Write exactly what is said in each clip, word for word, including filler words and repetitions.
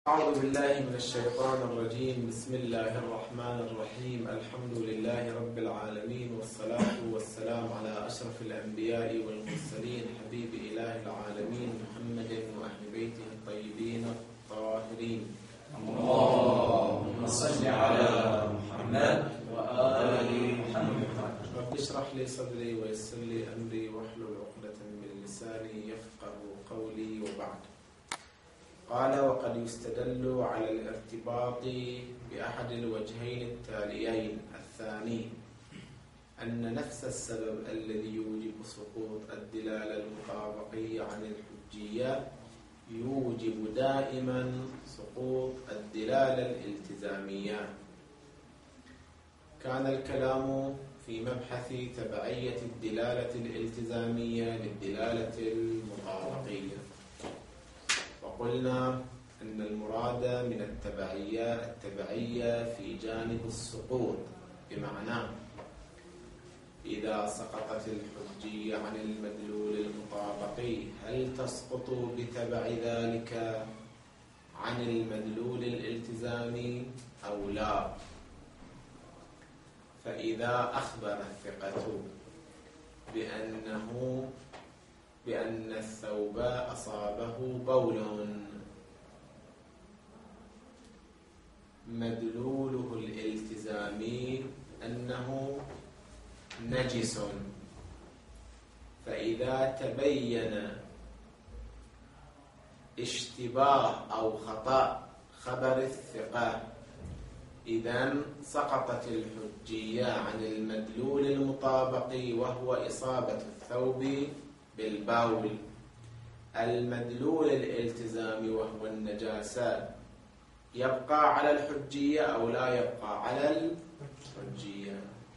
أعوذ بالله من الشيطان الرجيم. بسم الله الرحمن الرحيم. الحمد لله رب العالمين، والصلاة والسلام على أشرف الأنبياء والمرسلين، حبيب إله العالمين محمد وأهل بيته الطيبين الطاهرين. اللهم صل على محمد وآل محمد. رب اشرح لي صدري ويسر لي أمري واحلل عقدة من لساني يفقه قولي. وبعد، قال: وقد يستدل على الارتباط بأحد الوجهين التاليين. الثاني أن نفس السبب الذي يوجب سقوط الدلالة المطابقية عن الحجية يوجب دائما سقوط الدلالة الالتزامية. كان الكلام في مبحث تبعية الدلالة الالتزامية للدلالة المطابقية، وقلنا أن المراد من التبعية التبعية في جانب السقوط، بمعنى إذا سقطت الحجية عن المدلول المطابقي هل تسقط بتبع ذلك عن المدلول الالتزامي أو لا؟ فإذا أخبر الثقة بأنه بأن الثوب أصابه بول، مدلوله الالتزامي أنه نجس، فإذا تبين اشتباه أو خطأ خبر الثقة إذن سقطت الحجية عن المدلول المطابقي وهو إصابة الثوب بالبول. المدلول الالتزامي وهو النجاسة يبقى على الحجية أو لا يبقى على الحجية؟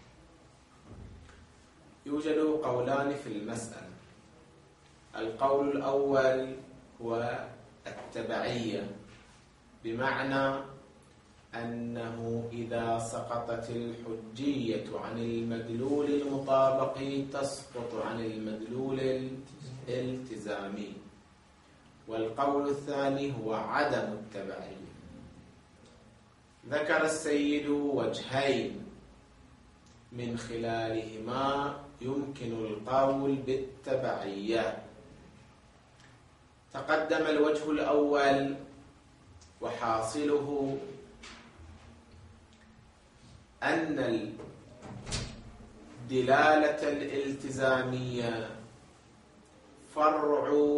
يوجد قولان في المسألة. القول الأول هو التبعية، بمعنى أنه إذا سقطت الحجية عن المدلول المطابقي تسقط عن المدلول الالتزامي. والقول الثاني هو عدم التبعية. ذكر السيد وجهين من خلالهما يمكن القول بالتبعية. تقدم الوجه الأول وحاصله أن الدلالة الالتزامية فرع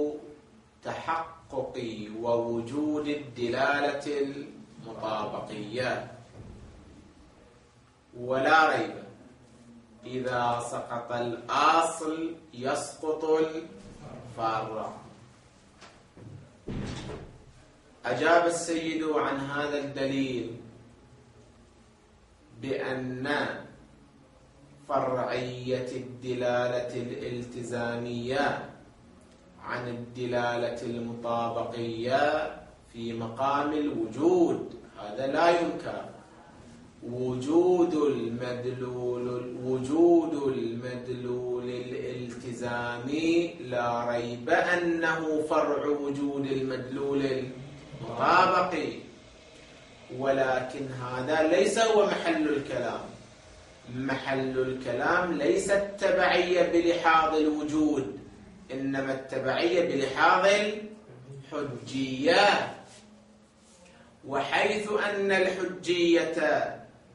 تحقق ووجود الدلالة المطابقية، ولا ريب إذا سقط الأصل يسقط الفرع. أجاب السيد عن هذا الدليل بأن فرعية الدلالة الالتزامية عن الدلالة المطابقية في مقام الوجود، هذا لا ينكر. وجود المدلول وجود المدلول الالتزامي لا ريب أنه فرع وجود المدلول المطابقي، ولكن هذا ليس هو محل الكلام. محل الكلام ليس التبعية بلحاظ الوجود، إنما التبعية بلحاظ الحجية. وحيث أن الحجية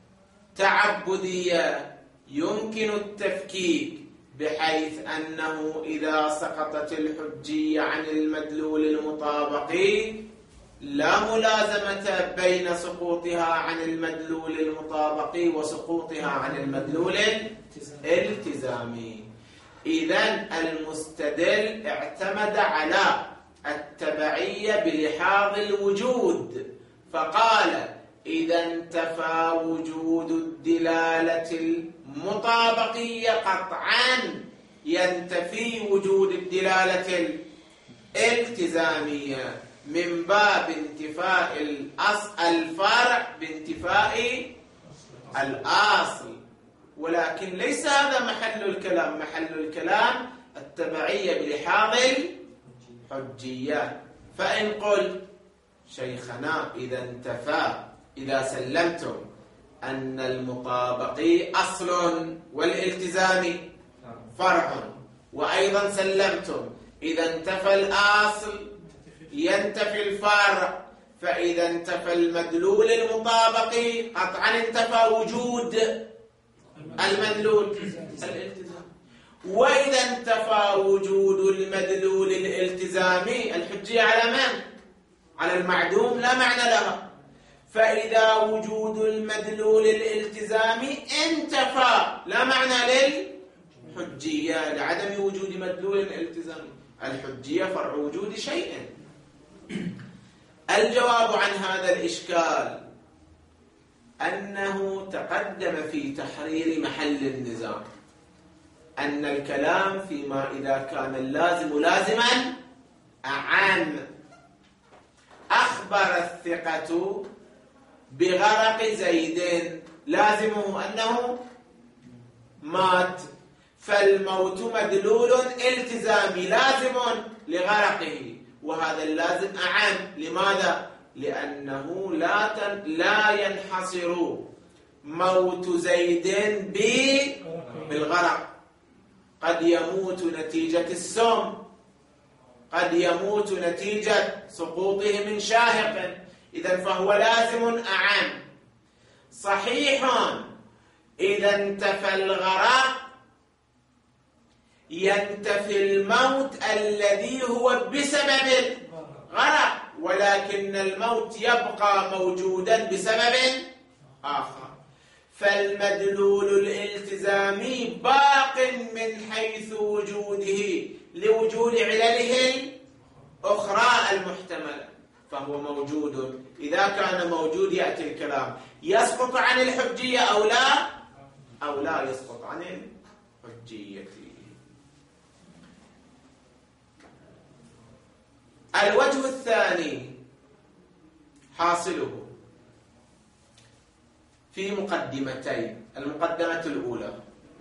تعبدية يمكن التفكيك، بحيث أنه إذا سقطت الحجية عن المدلول المطابقي لا ملازمة بين سقوطها عن المدلول المطابقي وسقوطها عن المدلول الالتزامي. إذن المستدل اعتمد على التبعية بلحاظ الوجود، فقال إذا انتفى وجود الدلالة المطابقية قطعا ينتفي وجود الدلالة الالتزامية، من باب انتفاء الفرع بانتفاء الأصل. ولكن ليس هذا محل الكلام. محل الكلام التبعية بلحاظ الحجية. فإن قلت شيخنا إذا انتفى إذا سلمتم أن المطابقي أصل والالتزام فرع، وأيضا سلمتم إذا انتفى الأصل ينتفي الفرع، فإذا انتفى المدلول المطابقي قطعا انتفى وجود المدلول الالتزام، وإذا انتفى وجود المدلول الالتزامي الحجية على من؟ على المعدوم لا معنى لها. فإذا وجود المدلول الالتزامي انتفى لا معنى للحجية لعدم وجود مدلول الالتزامي. الحجية فرع وجود شيء. الجواب عن هذا الإشكال أنه تقدم في تحرير محل النزاع أن الكلام فيما إذا كان اللازم لازما أعم. أخبر الثقة بغرق زيد لازمه أنه مات، فالموت مدلول التزامي لازم لغرقه، وهذا اللازم أعم. لماذا؟ لأنه لا تن... لا ينحصر موت زيد بالغرق، قد يموت نتيجة السم، قد يموت نتيجة سقوطه من شاهق، إذن فهو لازم أعم. صحيح إذا انتفى الغرق ينتفي الموت الذي هو بسبب الغرق، ولكن الموت يبقى موجودا بسبب آخر، فالمدلول الالتزامي باق من حيث وجوده لوجود علله الأخرى المحتملة، فهو موجود. إذا كان موجود يأتي الكلام يسقط عن الحجية أو لا أو لا يسقط عن الحجية. الوجه الثاني حاصله في مقدمتين. المقدمة الأولى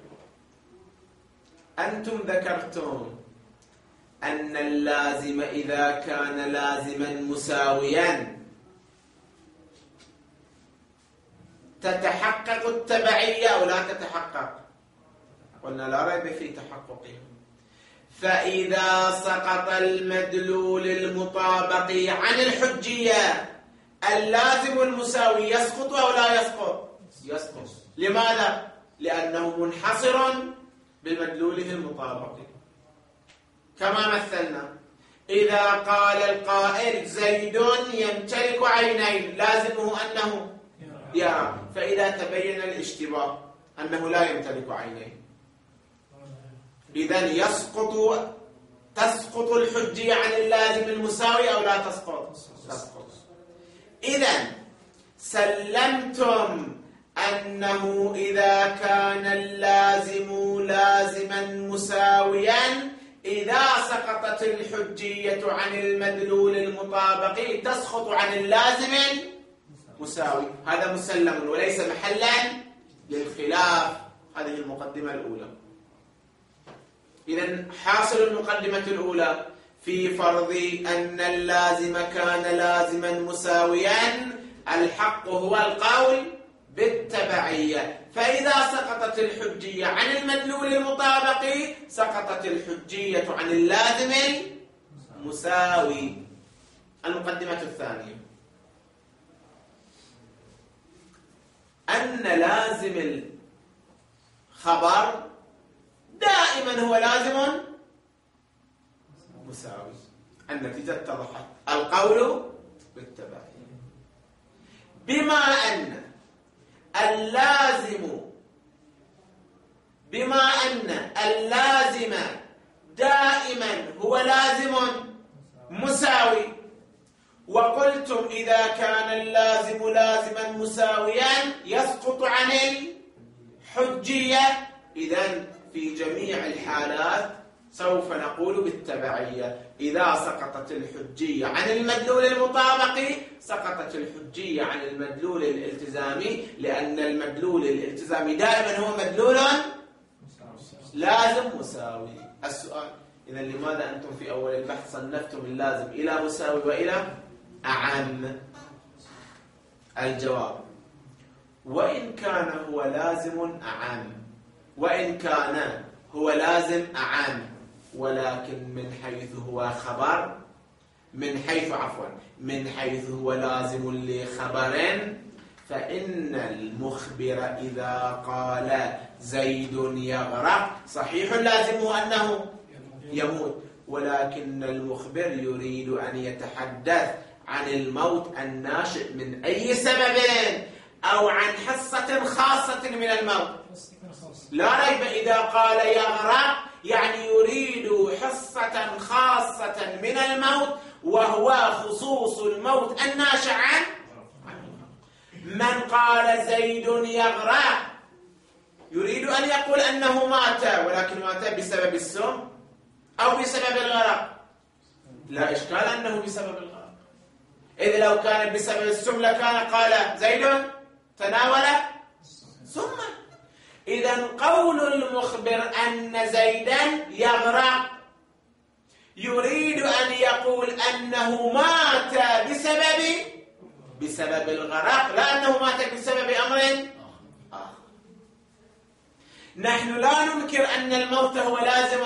أنتم ذكرتم أن اللازم إذا كان لازما مساويا تتحقق التبعية أو لا تتحقق؟ قلنا لا ريب في تحققها. فإذا سقط المدلول المطابق عن الحجية اللازم المساوي يسقط أو لا يسقط؟ يسقط. لماذا؟ لأنه منحصر بمدلوله المطابق. كما مثلنا إذا قال القائل زيد يمتلك عينين لازمه أنه يرى، فإذا تبين الاشتباه أنه لا يمتلك عينين إذن يسقط تسقط الحجية عن اللازم المساوي أو لا تسقط؟ تسقط. إذن سلمتم أنه إذا كان اللازم لازما مساويا إذا سقطت الحجية عن المدلول المطابق تسقط عن اللازم المساوي. هذا مسلم وليس محلا للخلاف. هذه المقدمة الأولى. إذن حاصل المقدمة الأولى في فرض أن اللازم كان لازما مساويا الحق هو القول بالتبعية، فإذا سقطت الحجية عن المدلول المطابق سقطت الحجية عن اللازم المساوي. المقدمة الثانية أن لازم الخبر دائما هو لازم مساوي. النتيجة اتضحت، القول بالتبعية. بما أن اللازم بما أن اللازم دائما هو لازم مساوي، وقلتم إذا كان اللازم لازما مساويا يسقط عن الحجية، إذن في جميع الحالات سوف نقول بالتبعية. إذا سقطت الحجية عن المدلول المطابق سقطت الحجية عن المدلول الالتزامي، لأن المدلول الالتزامي دائما هو مدلول لازم مساوي. السؤال إذن لماذا أنتم في أول البحث صنفتم اللازم إلى مساوي وإلى أعم؟ الجواب: وإن كان هو لازم أعم، وإن كان هو لازم أعم، ولكن من حيث هو خبر، من حيث عفوا من حيث هو لازم لخبر، فإن المخبر إذا قال زيد يغرق صحيح لازمه أنه يموت، ولكن المخبر يريد أن يتحدث عن الموت الناشئ من أي سبب أو عن حصة خاصة من الموت. لا ريب إذا قال يغرق يعني يريد حصة خاصة من الموت، وهو خصوص الموت الناشئ عن من قال زيد يغرق يريد أن يقول أنه مات، ولكن مات بسبب السم أو بسبب الغرق. لا إشكال أنه بسبب الغرق، إذ لو كان بسبب السم لكان قال زيد تناول سما. إذن قول المخبر أن زيدا يغرق يريد أن يقول أنه مات بسبب بسبب الغرق، لا أنه مات بسبب أمر آخر. نحن لا ننكر أن الموت هو لازم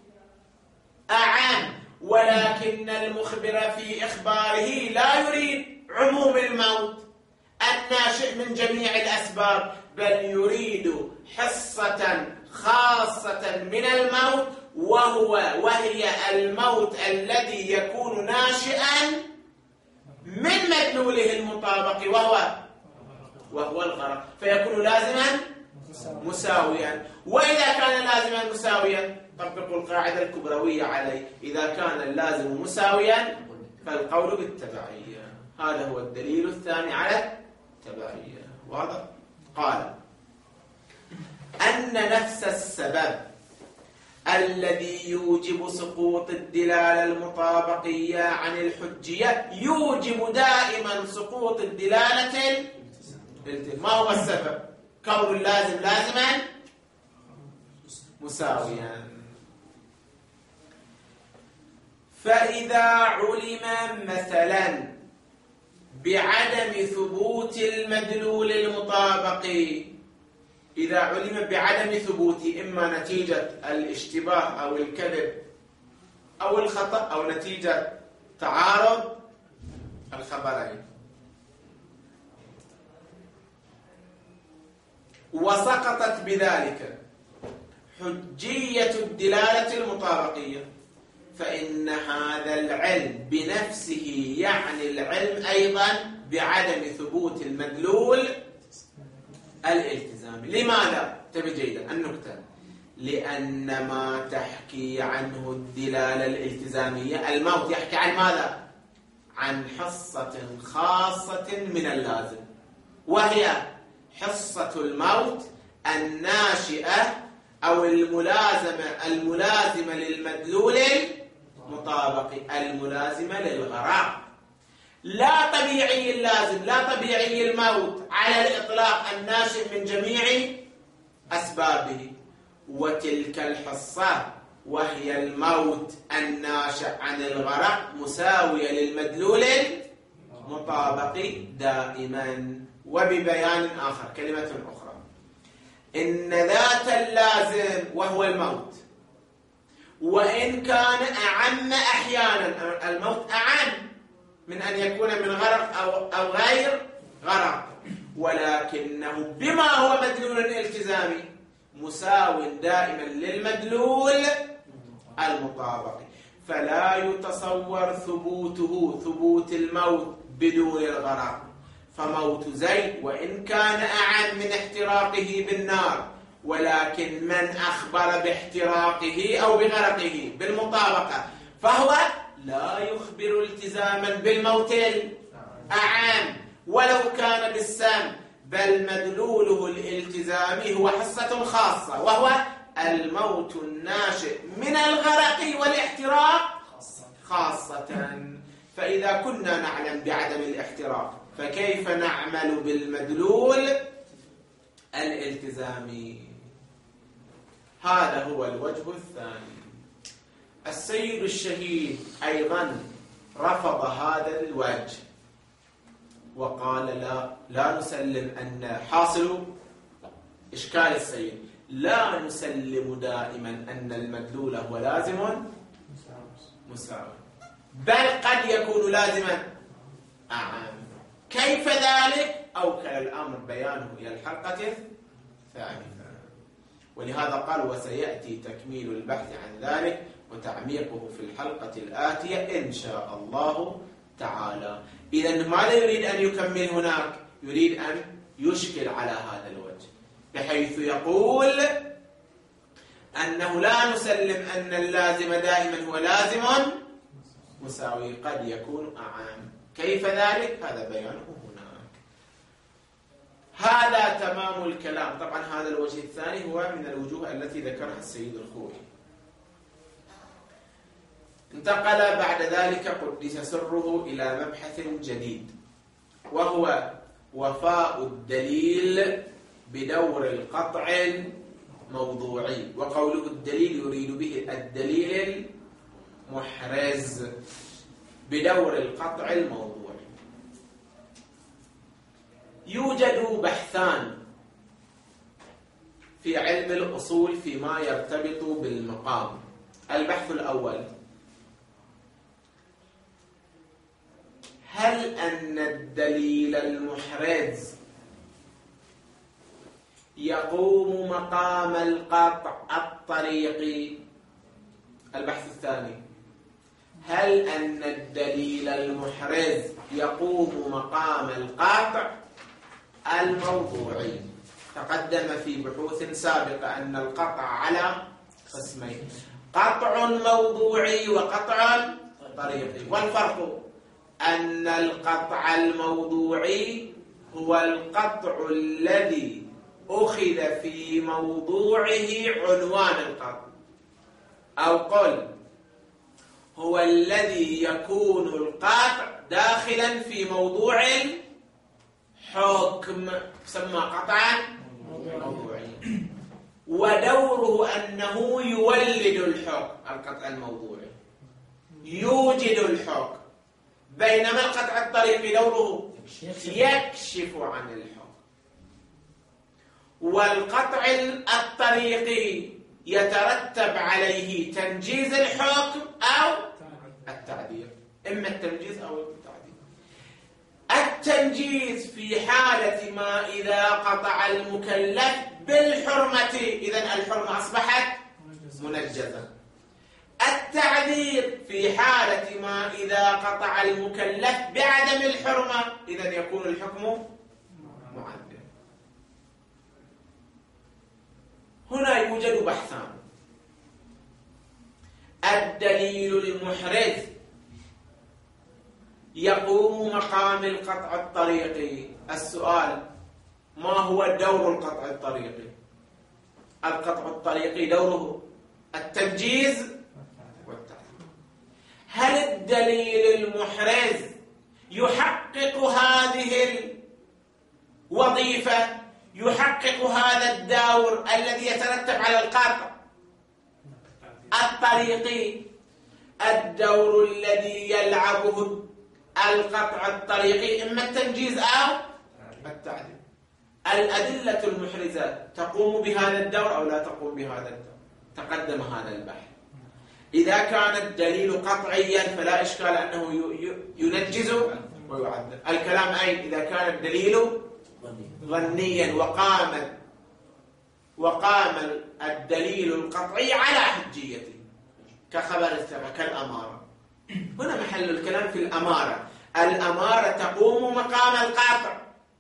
أعم، ولكن المخبر في إخباره لا يريد عموم الموت الناشئ من جميع الأسباب، بل يريد حصة خاصة من الموت، وهو وهي الموت الذي يكون ناشئا من مدلوله المطابق وهو وهو الغرق، فيكون لازما مساويا. وإذا كان لازما مساويا طبقوا القاعدة الكبروية عليه: إذا كان اللازم مساويا فالقول بالتبعية. هذا هو الدليل الثاني على التبعية. واضح؟ قال أن نفس السبب الذي يوجب سقوط الدلالة المطابقية عن الحجية يوجب دائما سقوط الدلالة. ما هو السبب؟ كون اللازم لازما مساويا. فإذا علم مثلا بعدم ثبوت المدلول المطابق، إذا علم بعدم ثبوت إما نتيجة الاشتباه أو الكذب أو الخطأ أو نتيجة تعارض الخبرين، وسقطت بذلك حجية الدلالة المطابقية، فإن هذا العلم بنفسه يعني العلم أيضا بعدم ثبوت المدلول الالتزامي. لماذا؟ انتبه جيدا النكتة: لأن ما تحكي عنه الدلالة الالتزامية، الموت يحكي عن ماذا؟ عن حصة خاصة من اللازم، وهي حصة الموت الناشئة أو الملازمة الملازمة للمدلول المطابق، الملازمة للغرق. لا طبيعي اللازم، لا طبيعي الموت على الإطلاق الناشئ من جميع أسبابه، وتلك الحصة وهي الموت الناشئ عن الغرق مساوية للمدلول المطابق دائما. وببيان آخر، كلمة أخرى: إن ذات اللازم وهو الموت وإن كان أعم أحيانا، الموت أعم من أن يكون من غرق أو, أو غير غرق، ولكنه بما هو مدلول التزامي مساو دائما للمدلول المطابق، فلا يتصور ثبوته ثبوت الموت بدون الغرق. فموت زيد وإن كان أعم من احتراقه بالنار، ولكن من أخبر باحتراقه أو بغرقه بالمطابقة فهو لا يخبر التزاما بالموت الأعم ولو كان بالسام، بل مدلوله الالتزامي هو حصة خاصة وهو الموت الناشئ من الغرق والاحتراق خاصة. فإذا كنا نعلم بعدم الاحتراق فكيف نعمل بالمدلول الالتزامي؟ هذا هو الوجه الثاني. السيد الشهيد أيضا رفض هذا الوجه وقال لا لا نسلم أن حاصل إشكال السيد لا نسلم دائما أن المدلول هو لازم مساوي، بل قد يكون لازما أعم. كيف ذلك؟ أوكل الأمر بيانه إلى الحلقة الثانية، ولهذا قال وسيأتي تكميل البحث عن ذلك وتعميقه في الحلقة الآتية إن شاء الله تعالى. إذن ماذا يريد أن يكمل هناك؟ يريد أن يشكل على هذا الوجه بحيث يقول أنه لا نسلم أن اللازم دائما هو لازم مساوي، قد يكون أعم. كيف ذلك؟ هذا بيانه هناك. هذا تمام الكلام. طبعا هذا الوجه الثاني هو من الوجوه التي ذكرها السيد الخوئي. انتقل بعد ذلك قدس سره إلى مبحث جديد، وهو وفاء الدليل بدور القطع الموضوعي. وقوله الدليل يريد به الدليل المحرز بدور القطع الموضوعي. يوجد بحثان في علم الأصول فيما يرتبط بالمقام. البحث الأول: هل أن الدليل المحرز يقوم مقام القطع الطريقي؟ البحث الثاني: هل أن الدليل المحرز يقوم مقام القطع الموضوعي؟ تقدم في بحوث سابقة أن القطع على قسمين: قطع موضوعي وقطع طريقي. والفرق أن القطع الموضوعي هو القطع الذي أخذ في موضوعه عنوان القطع، أو قل هو الذي يكون القطع داخلا في موضوع الحكم، يسمى قطعا موضوعيا. ودوره أنه يولد الحكم. القطع الموضوعي يوجد الحكم، بينما القطع الطريقي دوره يكشف عن الحكم. والقطع الطريقي يترتب عليه تنجيز الحكم أو التعديل، إما التنجيز أو التعديل. التنجيز في حالة ما إذا قطع المكلف بالحرمة، إذن الحرمة أصبحت منجزة. التعذير في حالة ما إذا قطع المكلف بعدم الحرمة، إذن يكون الحكم معذر. هنا يوجد بحثان: الدليل المحرز يقوم مقام القطع الطريقي. السؤال: ما هو دور القطع الطريقي؟ القطع الطريقي دوره التنجيز والتعديل. هل الدليل المحرز يحقق هذه الوظيفة، يحقق هذا الدور الذي يترتب على القطع الطريقي؟ الدور الذي يلعبه القطع الطريقي إما التنجيز أو التعديل. الأدلة المحرزة تقوم بهذا الدور أو لا تقوم بهذا الدور؟ تقدم هذا البحث. إذا كان الدليل قطعيا فلا إشكال أنه ينجز ويعدل. الكلام أين؟ إذا كان الدليل ظنيا وقام وقام الدليل القطعي على حجيته كخبر الثقة كالأمارة. هنا محل الكلام في الأمارة. الأمارة تقوم مقام القطع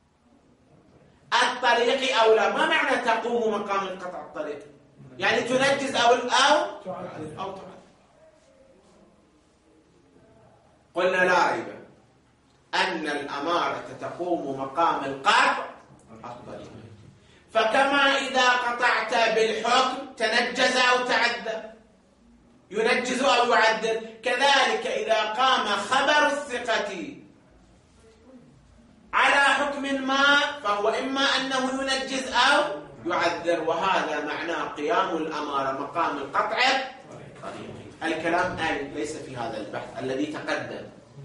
الطريقي أو لا؟ ما معنى تقوم مقام القطع الطريقي؟ يعني تنجز أو أو أو تعدل. قلنا لا ريب أن الأمارة تقوم مقام القطع الطريقي. فكما إذا قطعت بالحكم تنجز أو تعدى، ينجز أو يعدل، كذلك إذا قام خبر الثقة على حكم ما فهو إما أنه ينجز أو يعذر، وهذا معناه قيام الأمارة مقام القطع الطريقي. الكلام آن ليس في هذا البحث الذي تقدم،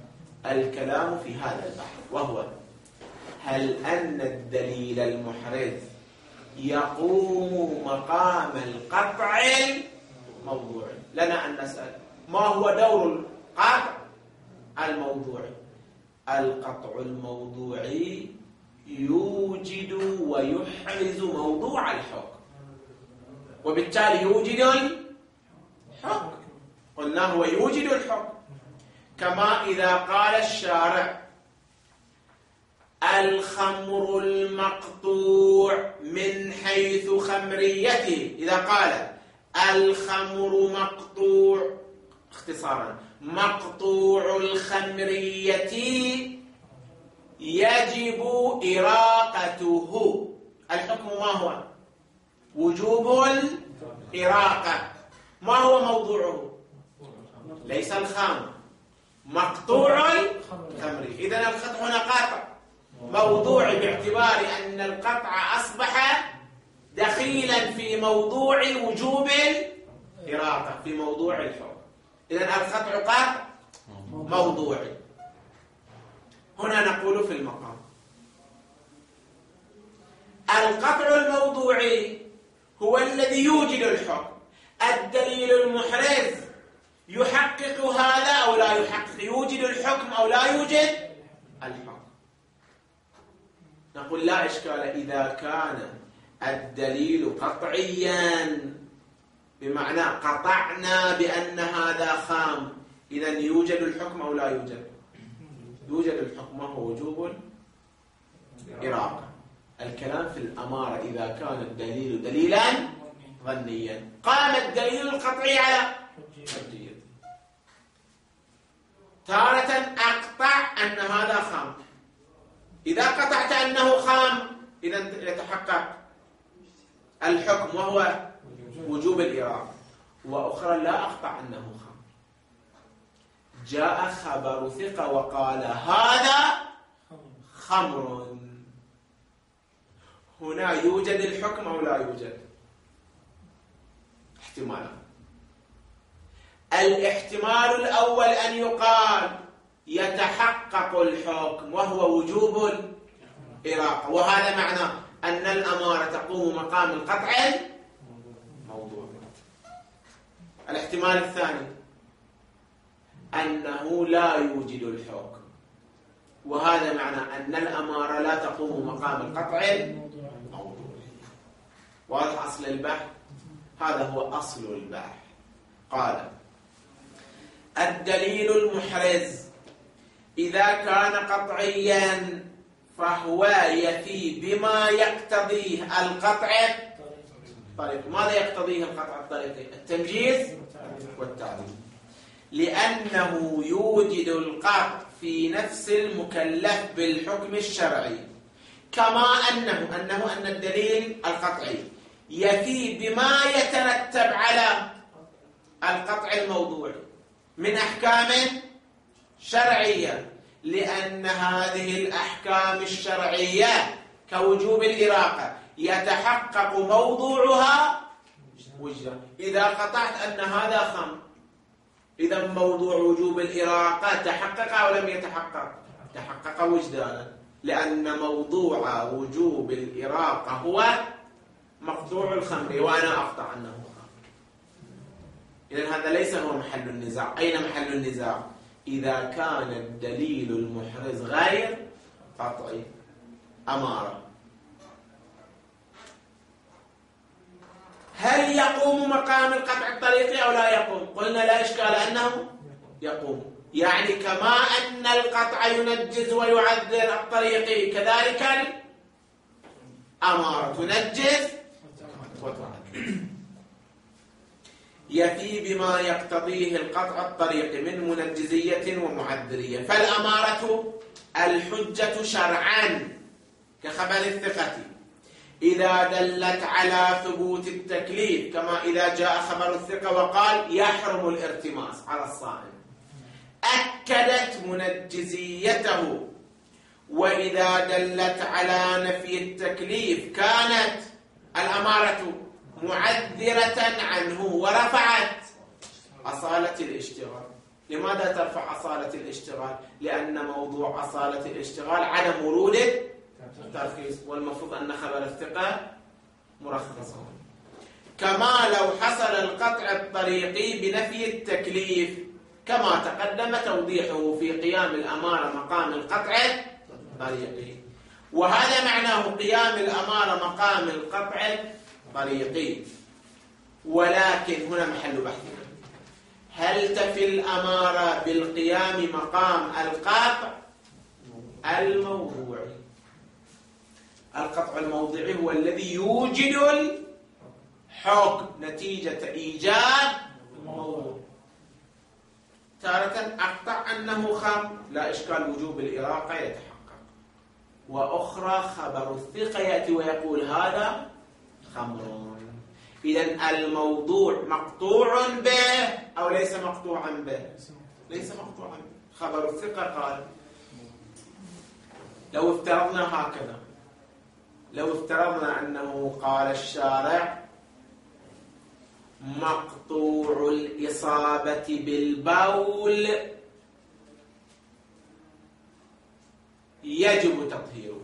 الكلام في هذا البحث، وهو هل أن الدليل المحرز يقوم مقام القطع الموضوعي؟ لنا أن نسأل ما هو دور القطع الموضوعي؟ القطع الموضوعي يوجد ويحرز موضوع الحكم، وبالتالي يوجد الحكم. قلنا هو يوجد الحكم، كما إذا قال الشارع الخمر المقطوع من حيث خمريته، إذا قال الخمر مقطوع اختصارا مقطوع الخمرية يجب إراقته، الحكم ما هو؟ وجوب الإراقة. ما هو موضوعه؟ ليس الخمر، مقطوع الخمر. إذن القطع هنا قاطع موضوعي باعتبار أن القطع أصبح دخيلا في موضوع وجوب الإراقة، في موضوع الحكم. إذن القطع قاطع موضوعي. هنا نقول في المقام القطع الموضوعي هو الذي يوجد الحكم. الدليل المحرز يحقق هذا أو لا يحقق؟ يوجد الحكم أو لا يوجد الحكم؟ نقول لا إشكال إذا كان الدليل قطعيا، بمعنى قطعنا بأن هذا خام، إذن يوجد الحكم أو لا يوجد؟ يوجد الحكم، وهو وجوب الإراقة. الكلام في الأمارة إذا كان الدليل دليلا ظنيا، قام الدليل القطعي على حجية. تارة أقطع أن هذا خام، إذا قطعت أنه خام إذن يتحقق الحكم وهو وجوب الإراقة. وأخرى لا أقطع أنه خام، جاء خبر ثقة وقال هذا خمر، هنا يوجد الحكم أو لا يوجد؟ احتمال. الاحتمال الأول أن يقال يتحقق الحكم وهو وجوب الإراقة، وهذا معناه أن الأمارة تقوم مقام القطع الموضوع. الاحتمال الثاني أنه لا يوجد الحكم، وهذا معناه أن الأمارة لا تقوم مقام القطع الموضوع. واضح أصل البحث؟ هذا هو أصل البحث. قال الدليل المحرز إذا كان قطعيا فهو يفي بما يقتضيه القطع الطريقي. ماذا يقتضيه القطع الطريقي؟ التمجيز والتعديل، لأنه يوجد القطع في نفس المكلف بالحكم الشرعي، كما أنه أنه أن الدليل القطعي يفي بما يترتب على القطع الموضوعي من أحكام شرعية، لأن هذه الأحكام الشرعية كوجوب الإراقة يتحقق موضوعها وجدا. إذا قطعت أن هذا خمر، إذا موضوع وجوب الإراقة تحقق أو لم يتحقق؟ تحقق وجدانا، لأن موضوع وجوب الإراقة هو مقطوع الخمر وأنا أقطع أنه خمر. إذن هذا ليس هو محل النزاع. أين محل النزاع؟ إذا كان الدليل المحرز غير قطعي، أمارة. هل يقوم مقام القطع الطريقي أو لا يقوم؟ قلنا لا إشكال أنه يقوم، يعني كما أن القطع ينجز ويعذر الطريقي كذلك الأمارة تنجز وتعذر. يفي بما يقتضيه القطع الطريقي من منجزية ومعذرية. فالأمارة الحجة شرعا كخبر الثقة إذا دلت على ثبوت التكليف، كما إذا جاء خبر الثقة وقال يحرم الارتماس على الصائم، أكدت منجزيته. وإذا دلت على نفي التكليف كانت الأمارة معذرة عنه ورفعت أصالة الاشتغال. لماذا ترفع أصالة الاشتغال؟ لأن موضوع أصالة الاشتغال عدم ورود الترخيص، والمفروض أن خبر الثقة مرخص. كما لو حصل القطع الطريقي بنفي التكليف، كما تقدم توضيحه في قيام الأمارة مقام القطع الطريقي. وهذا معناه قيام الأمارة مقام القطع الطريقي. ولكن هنا محل بحثنا، هل تفي الأمارة بالقيام مقام القطع الموضوعي؟ القطع الموضوعي هو الذي يوجد الحكم نتيجة إيجاد الموضوع. تارة أقطع أنه خمر، لا إشكال، وجوب الإراقة يتحقق. وأخرى خبر الثقة يأتي ويقول هذا خمر. إذن الموضوع مقطوع به أو ليس مقطوعا به؟ ليس مقطوعا به. خبر الثقة قال، لو افترضنا هكذا، لو افترضنا أنه قال الشارع مقطوع الإصابة بالبول يجب تطهيره،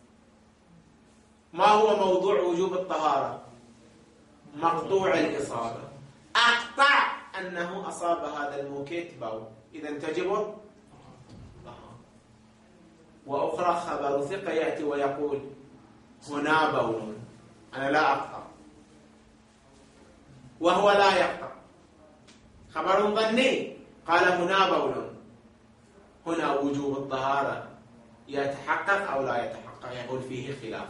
ما هو موضوع وجوب الطهارة؟ مقطوع الإصابة. أقطع أنه أصاب هذا الموكيت بول، إذن تجب الطهارة. وأخرى خبر ثقة يأتي ويقول هنا بول، أنا لا أقطع، وهو لا يقطع. خبر ظني قال هنا بول، هنا وجوب الطهارة يتحقق أو لا يتحقق؟ يقول فيه خلاف.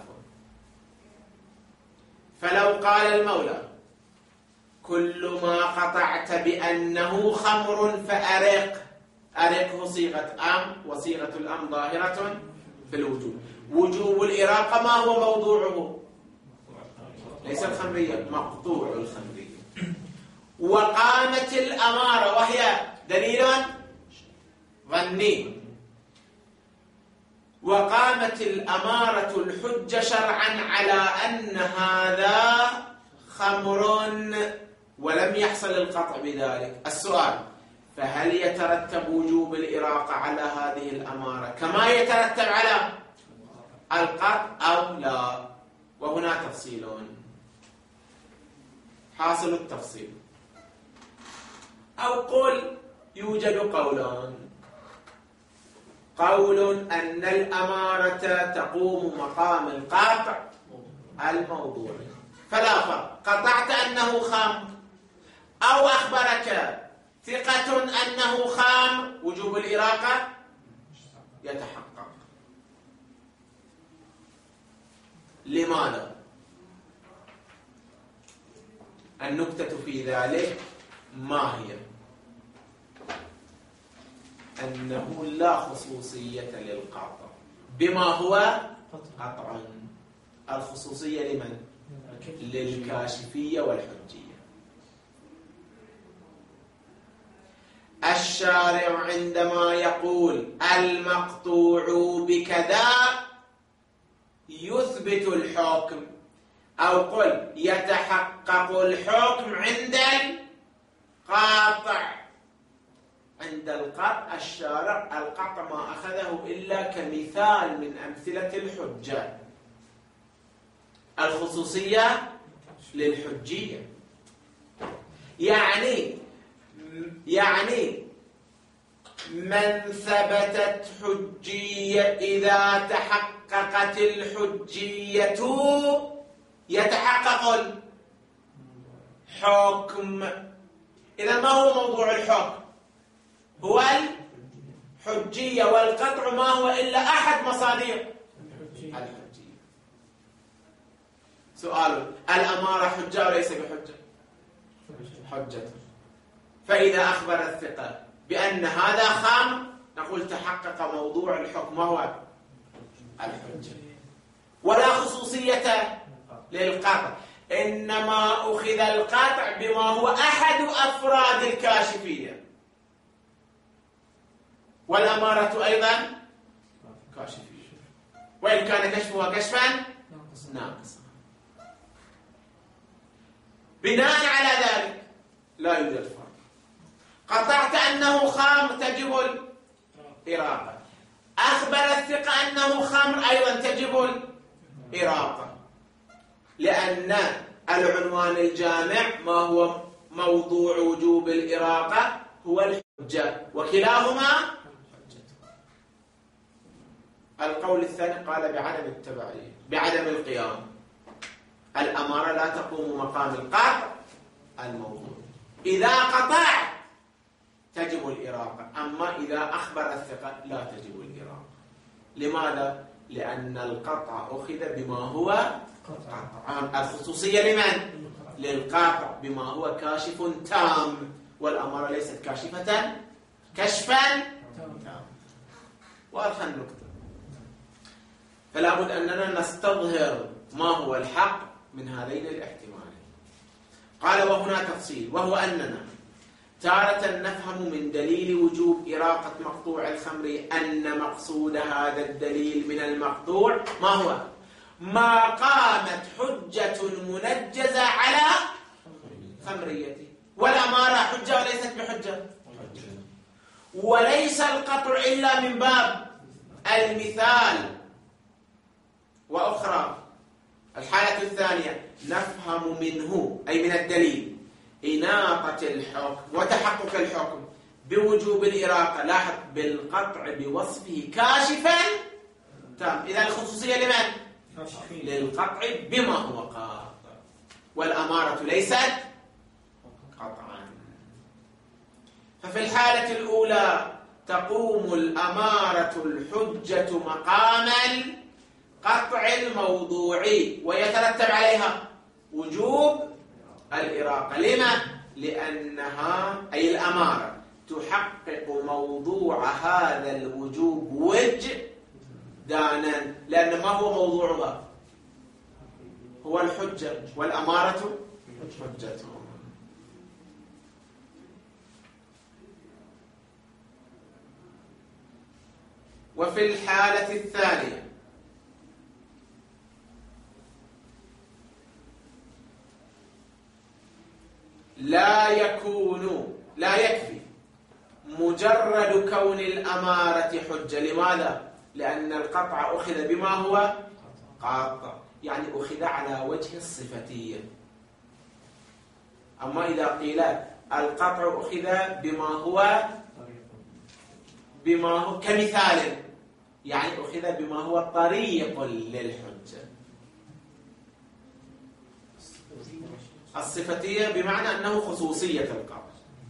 فلو قال المولى كل ما قطعت بأنه خمر فأرق، أرقه صيغة أم، وصيغة الأم ظاهرة في الوجوب. وجوب الإراقة ما هو موضوعه؟ ليس الخمرية، مقطوع الخمرية. وقامت الأمارة وهي دليل ظني، وقامت الأمارة الحجة شرعا على أن هذا خمر ولم يحصل القطع بذلك. السؤال، فهل يترتب وجوب الإراقة على هذه الأمارة كما يترتب على القطع أو لا؟ وهنا تفصيل. حاصل التفصيل، أو قل يوجد قولان. قول أن الأمارة تقوم مقام القطع الموضوعي، فلا فرق، قطعت أنه خمر أو أخبرك ثقة أنه خمر، وجوب الإراقة يتحقق. لماذا؟ النكتة في ذلك ما هي؟ أنه لا خصوصية للقاطع بما هو قطع. الخصوصية لمن؟ للكاشفية والحجية. الشارع عندما يقول المقطوع بكذا يثبت الحكم، أو قل يتحقق الحكم عند القاطع. عند القطع الشارع القطع ما أخذه إلا كمثال من أمثلة الحجة. الخصوصية للحجية، يعني يعني من ثبتت حجية، إذا تحققت الحجية يتحقق الحكم. إذا ما هو موضوع الحكم؟ هو الحجية، والقطع ما هو إلا أحد مصادر الحجية. سؤال، الأمارة حجة وليس بحجة؟ حجة. فإذا أخبر الثقة بأن هذا خمر نقول تحقق موضوع الحكم وهو الحجة، ولا خصوصية للقطع، إنما أخذ القطع بما هو أحد أفراد الكاشفية، والأمارة أيضا كاشفية، وإن كان كشفها كشفا ناقصا. بناء على ذلك لا يوجد فرق. قطعت أنه خمر تجب الإراقة، أخبر الثقة أنه خمر أيضا تجب الإراقة، لأن العنوان الجامع ما هو موضوع وجوب الإراقة هو الحجة، وكلاهما القول الثاني قال بعدم التبعية، بعدم القيام. الأمارة لا تقوم مقام القطع الموضوع. إذا قطع تجب الإراقة، أما إذا أخبر الثقة لا تجب الإراقة. لماذا؟ لأن القطع أخذ بما هو قطع. الخصوصية لمن؟ للقاطع، بما هو كاشف تام، والأمارة ليست كاشفة كشفا تام. واضحة النقطة. فلا بد أننا نستظهر ما هو الحق من هذين الاحتمالين. قال وهنا تفصيل، وهو أننا تارة نفهم من دليل وجوب إراقة مقطوع الخمر أن مقصود هذا الدليل من المقطوع ما هو؟ ما قامت حجة منجزة على خمريته، والأمارة حجة وليست بحجة، وليس القطع إلا من باب المثال. وأخرى الحالة الثانية نفهم منه أي من الدليل إناقة الحكم وتحقق الحكم بوجوب الإراقة، لاحظ بالقطع بوصفه كاشفا تام. إذا الخصوصية لمن؟ للقطع بما هو قاطع، والأمارة ليست قطعا. ففي الحالة الأولى تقوم الأمارة الحجة مقام القطع الموضوعي ويترتب عليها وجوب الإراقة. لما؟ لأنها أي الأمارة تحقق موضوع هذا الوجوب وجدانا، لأن ما هو موضوعها؟ هو الحجة، والأمارة حجته. وفي الحالة الثانية لا يكون لا يكفي مجرد كون الأمارة حجة. لماذا؟ لأن القطع أخذ بما هو قاطع، يعني أخذ على وجه الصفتية. أما إذا قيل القطع أخذ بما هو بما هو كمثال، يعني أخذ بما هو طريق للحجة. الصفتية بمعنى أنه خصوصية القطع.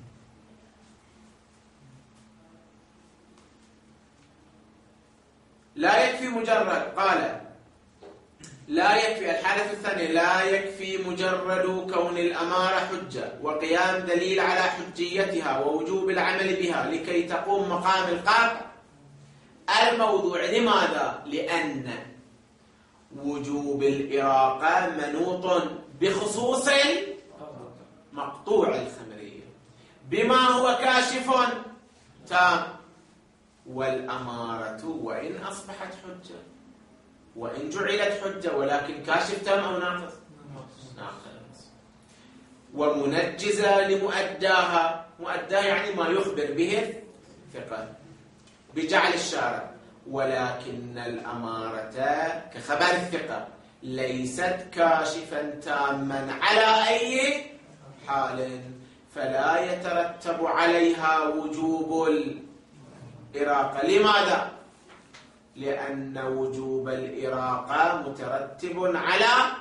لا يكفي مجرد، قال لا يكفي الحالة الثانية لا يكفي مجرد كون الأمارة حجة وقيام دليل على حجيتها ووجوب العمل بها لكي تقوم مقام القطع الموضوع. لماذا؟ لأن وجوب الإراقة منوط بخصوص مقطوع الخمرية بما هو كاشف تام، والأمارة وإن أصبحت حجة وإن جعلت حجة ولكن كاشف تام أو ناقص؟ ناقص. ومنجزة لمؤداها، مؤداها يعني ما يخبر به الثقة بجعل الشارع، ولكن الأمارة كخبر الثقة ليست كاشفا تاما على أي حال، فلا يترتب عليها وجوب الإراقة. لماذا؟ لأن وجوب الإراقة مترتب على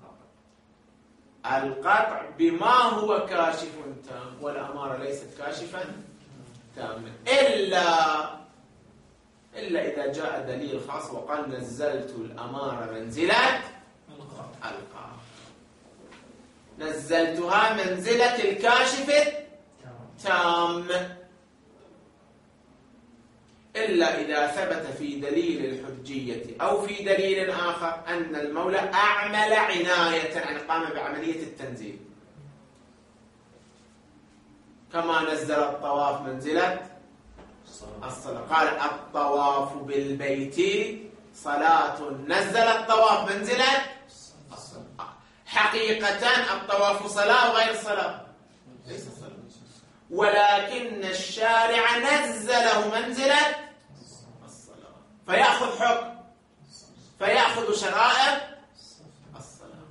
القطع بما هو كاشف تام، والأمارة ليست كاشفا تاما إلا إلا إذا جاء دليل خاص وقال نزلت الأمارة منزلة القاف، نزلتها منزلة الكاشف التام، إلا إذا ثبت في دليل الحجية أو في دليل آخر أن المولى أعمل عناية، يعني قام بعملية التنزيل، كما نزل الطواف منزلة الصلاة. قال الطواف بالبيت صلاة، نزل الطواف منزلة الصلاة. حقيقة الطواف صلاة وغير صلاة ليس صلاة، ولكن الشارع نزله منزلة الصلاة، فيأخذ حكم، فيأخذ شرائع الصلاة.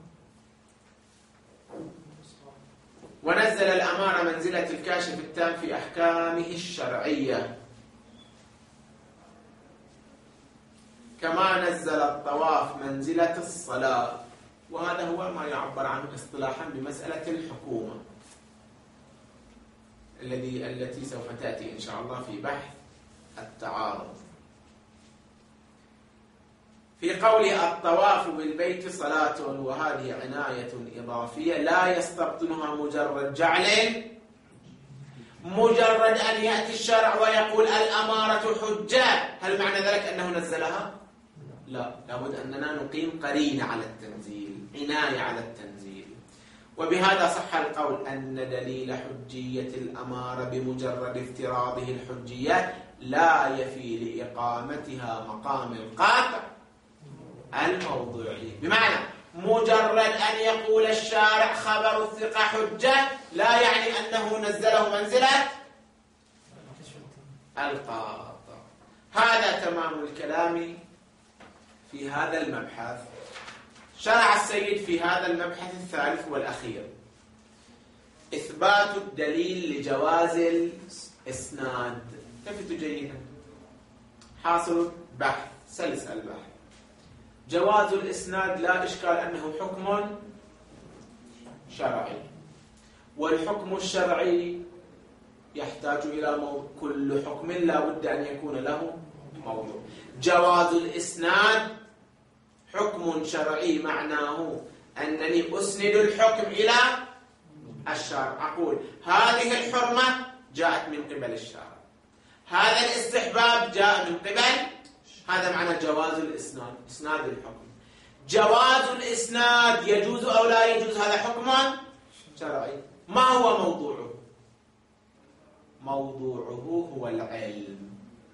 ونزل الأمارة منزلة الكاشف التام في أحكامه الشرعية، كما نزل الطواف منزلة الصلاة. وهذا هو ما يعبر عنه اصطلاحا بمسألة الحكومة، الذي التي سوف تأتي إن شاء الله في بحث التعارض. في قول الطواف بالبيت صلاة، وهذه عناية إضافية لا يستبطنها مجرد جعل، مجرد أن يأتي الشرع ويقول الأمارة حجة، هل معنى ذلك أنه نزلها؟ لا، لابد أننا نقيم قرينة على التنزيل، عناية على التنزيل. وبهذا صح القول أن دليل حجية الأمارة بمجرد افتراضه الحجية لا يفي لإقامتها مقام القاطع الموضوعي. بمعنى مجرد أن يقول الشارع خبر الثقة حجة لا يعني أنه نزله منزلة القاطع. هذا تمام الكلام في هذا المبحث. شرع السيد في هذا المبحث الثالث والأخير إثبات الدليل لجواز الإسناد. التفتوا جيدا، حاصل بحث سلس البحث. جواز الإسناد لا إشكال أنه حكم شرعي، والحكم الشرعي يحتاج إلى موضوع، كل حكم لا بد أن يكون له موضوع. جواز الإسناد حكم شرعي معناه أنني أسند الحكم إلى الشارع، أقول هذه الحرمة جاءت من قبل الشارع، هذا الاستحباب جاء من قبل، هذا معنى جواز الإسناد، إسناد الحكم. جواز الإسناد يجوز أو لا يجوز، هذا حكم شرعي. ما هو موضوعه؟ موضوعه هو العلم.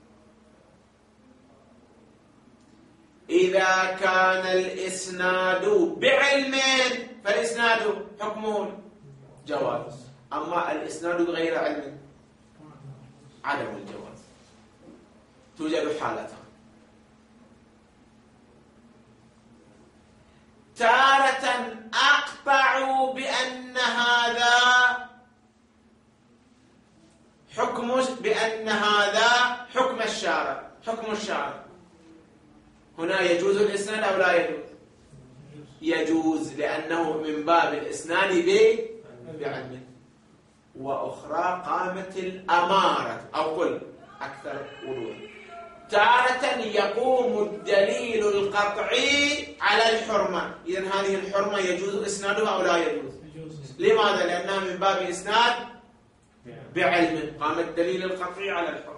إذا كان الإسناد بعلم فالإسناد حكم جواز، أما الإسناد بغير علم عدم الجواز. توجد حالتان: تارة أقطع بأن هذا حكم، بأن هذا حكم الشارع، حكم الشارع، هنا يجوز الإسناد أو لا يجوز؟ يجوز، لأنه من باب الإسناد بعلم. وأخرى قامت الأمارة، أو قل أكثر وضوح، تارة يقوم الدليل القطعي على الحرمة. إذن هذه الحرمة يجوز إسنادها أو لا يجوز؟ لماذا؟ لأنها من باب إسناد بعلم، قام الدليل القطعي على الحرمة.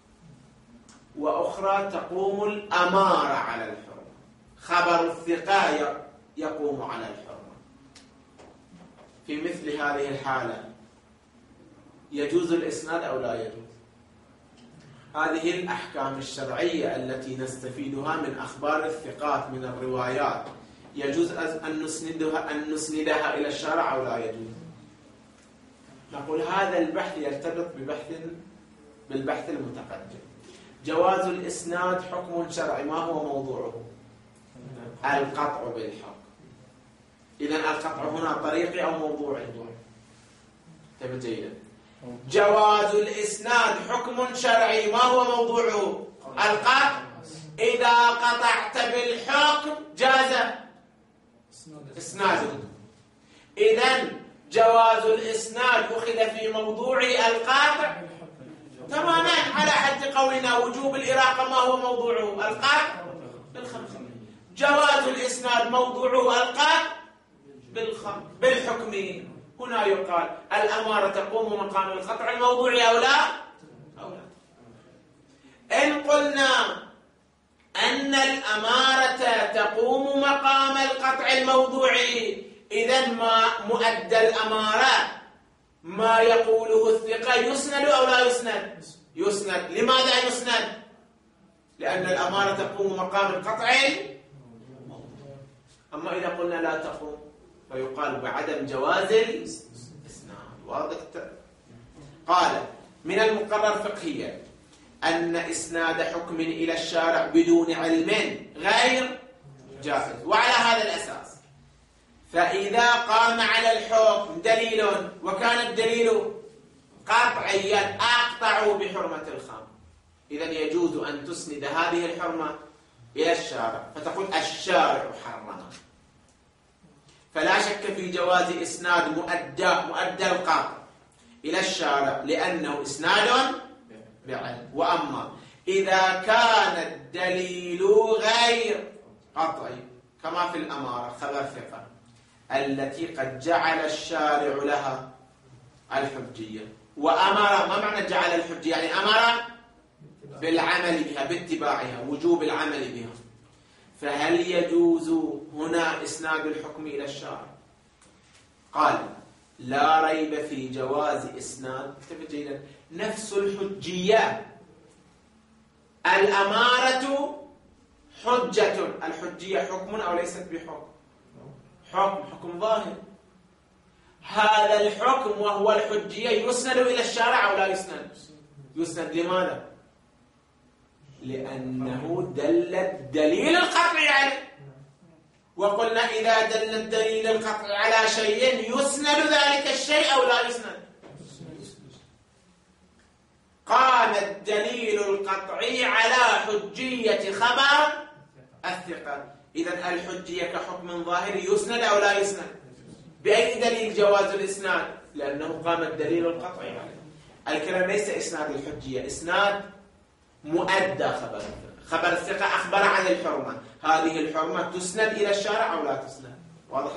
وأخرى تقوم الأمارة على الحرمة، خبر الثقة يقوم على الحرمة. في مثل هذه الحالة يجوز الإسناد أو لا يجوز؟ هذه الأحكام الشرعية التي نستفيدها من أخبار الثقات من الروايات يجوز أن نسندها, أن نسندها إلى الشرع أو لا يجوز؟ نقول هذا البحث يرتبط ببحث بالبحث المتقدم. جواز الإسناد حكم شرعي، ما هو موضوعه؟ القطع بالحق. إذن القطع هنا طريقي أو موضوعي؟ تبقى جيدا. جواز الإسناد حكم شرعي، ما هو موضوعه؟ القطع. إذا قطعت بالحكم جاز إسناده. إذن جواز الإسناد أخذ في موضوع القطع تماما، على حد قولنا وجوب الإراقة ما هو موضوعه؟ القطع بالخمسة. جواز الإسناد موضوعه القطع بالحكم. هنا يقال الأمارة تقوم مقام القطع الموضوعي أو لا؟ أو لا. إن قلنا أن الأمارة تقوم مقام القطع الموضوعي، إذن ما مؤدى الأمارة ما يقوله الثقة يسند أو لا يسند؟ يسند. لماذا يسند؟ لأن الأمارة تقوم مقام القطع الموضوعي. أما إذا قلنا لا تقوم فيقال بعدم جواز الإسناد. واضح؟ قال: من المقرر فقهيا أن إسناد حكم إلى الشارع بدون علم غير جائز. وعلى هذا الأساس فإذا قام على الحكم دليل وكان الدليل قطعيا أقطعوا بحرمة الخمر، إذن يجوز أن تسند هذه الحرمة إلى الشارع فتقول الشارع حرمها. فلا شك في جواز إسناد مؤدى مؤدى القطع إلى الشارع لأنه إسناد بعلم. وأما إذا كان الدليل غير قطعي كما في الأمارة خبر ثقة التي قد جعل الشارع لها الحجية وأمر، ما معنى جعل الحجية؟ يعني أمر بالعمل بها باتباعها، وجوب العمل بها. فهل يجوز هنا إسناد الحكم إلى الشارع؟ قال: لا ريب في جواز إسناد جيدا نفس الحجية. الأمارة حجة، الحجية حكم أو ليست بحكم؟ حكم، حكم ظاهر. هذا الحكم وهو الحجية يسند إلى الشارع أو لا يسند؟ يسند. لماذا؟ لأنه دل الدليل القطعي عليه، وقلنا إذا دل الدليل القطعي على شيء يسند ذلك الشيء أو لا يسند. قام الدليل القطعي على حجية خبر الثقة، إذن الحجية كحكم ظاهر يسند أو لا يسند؟ بأي دليل جواز الإسناد؟ لأنه قام الدليل القطعي عليه. الكلام ليس إسناد الحجية، إسناد مؤدى خبر الثقة. خبر الثقة أخبر عن الحرمة، هذه الحرمة تسند إلى الشارع أو لا تسند؟ واضح؟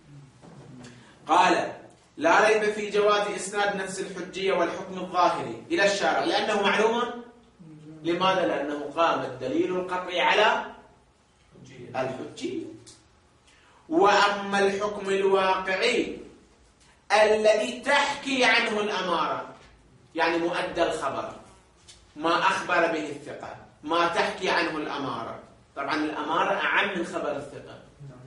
قال: لا ريب في جواز إسناد نفس الحجية والحكم الظاهري إلى الشارع لأنه معلوم. لماذا؟ لأنه قام الدليل القطعي على الحجية. وأما الحكم الواقعي الذي تحكي عنه الأمارة، يعني مؤدى الخبر، ما أخبر به الثقة، ما تحكي عنه الأمارة. طبعا الأمارة أعم من خبر الثقة.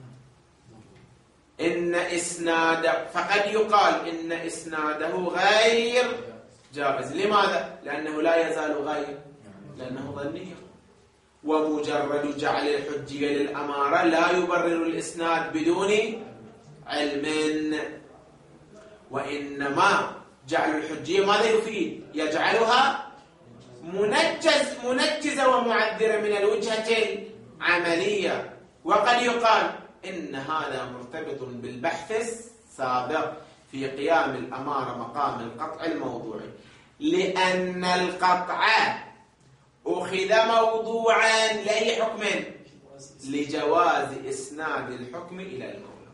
إن إسناد، فقد يقال إن إسناده غير جائز. لماذا؟ لأنه لا يزال غير، لأنه ظني. ومجرد جعل الحجية للأمارة لا يبرر الإسناد بدون علم، وإنما جعل الحجية ماذا يفيد؟ يجعلها منجز منجزة ومعذرة من الوجهة العملية. وقد يقال إن هذا مرتبط بالبحث السابق في قيام الأمارة مقام القطع الموضوعي، لأن القطع أخذ موضوعا لأي حكم؟ لجواز إسناد الحكم إلى المولى.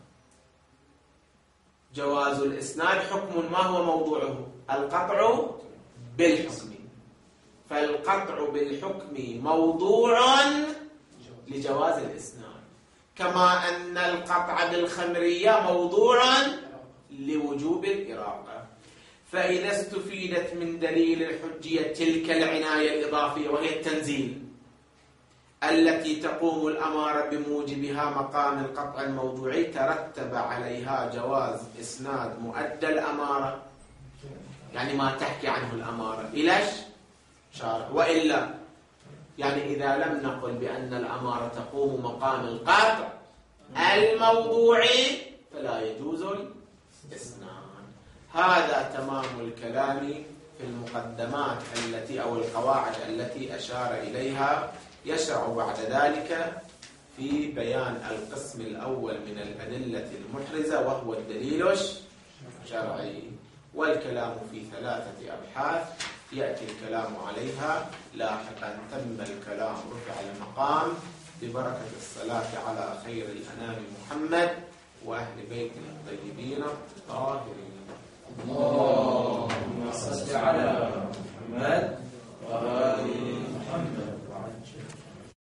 جواز الإسناد حكم، ما هو موضوعه؟ القطع بالحكم. فالقطع بالحكم موضوع لجواز الإسناد، كما أن القطع بالخمرية موضوع لوجوب الإراقة. فإذا استفيدت من دليل الحجية تلك العناية الإضافية وهي التنزيل التي تقوم الأمارة بموجبها مقام القطع الموضوعي، ترتب عليها جواز إسناد مؤدى الأمارة، يعني ما تحكي عنه الأمارة، إلى الشارع. وإلا يعني إذا لم نقل بأن الأمارة تقوم مقام القطع الموضوعي فلا يجوز الإسناد. هذا تمام الكلام في المقدمات التي أو القواعد التي أشار إليها. يشرع بعد ذلك في بيان القسم الأول من الأدلة المحرزة وهو الدليل الشرعي، والكلام في ثلاثة أبحاث يأتي الكلام عليها لاحقا. تم الكلام، رفع المقام ببركة الصلاة على خير الأنام محمد وأهل بيته الطيبين الطاهرين.